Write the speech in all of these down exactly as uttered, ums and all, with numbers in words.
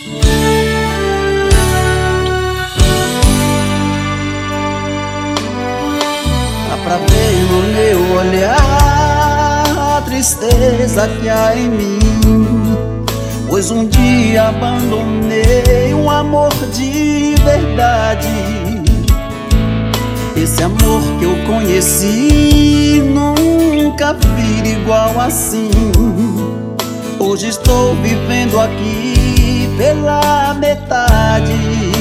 Dá pra ver no meu olhar a tristeza que há em mim, pois um dia abandonei um amor de verdade. Esse amor que eu conheci, nunca vi igual assim. Hoje estou vivendo aqui pela metade,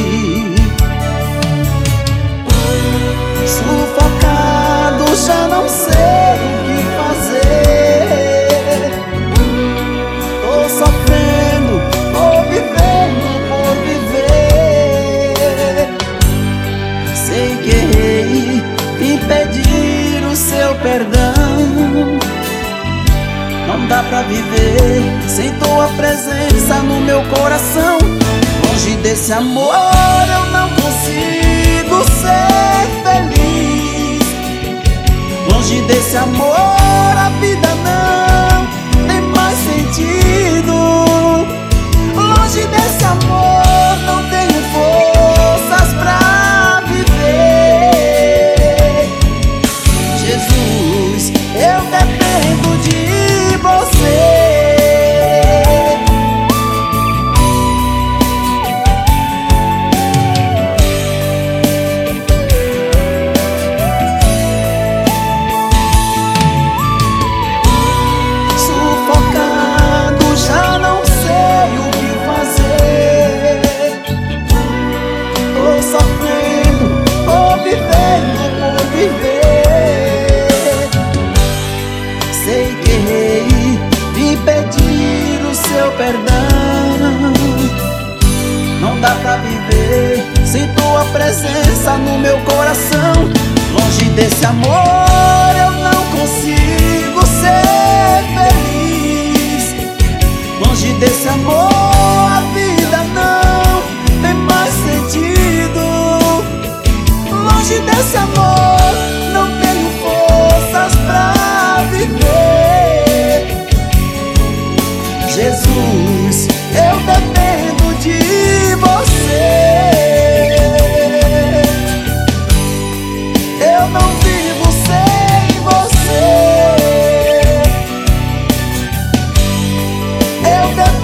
sufocado, já não sei o que fazer. Tô sofrendo, tô vivendo por viver. Sei que errei em pedir o seu perdão. Não dá pra viver sem tua presença no meu coração. Longe desse amor eu não consigo ser feliz. Longe desse amor a vida não tem mais sentido. Longe desse amor não tenho forças pra viver. Jesus, eu dependo de você. Sufocado, já não sei o que fazer. Tô sofrendo, tô vivendo por viver. Sei que errei em pedir o seu perdão. Não dá pra viver sem tua presença no meu coração. Longe desse amor eu não consigo ser feliz. Longe desse amor a vida não tem mais sentido. Longe desse amor não tenho forças pra viver. Jesus, eu dependo de você. Eu não vivo sem você. Eu dependo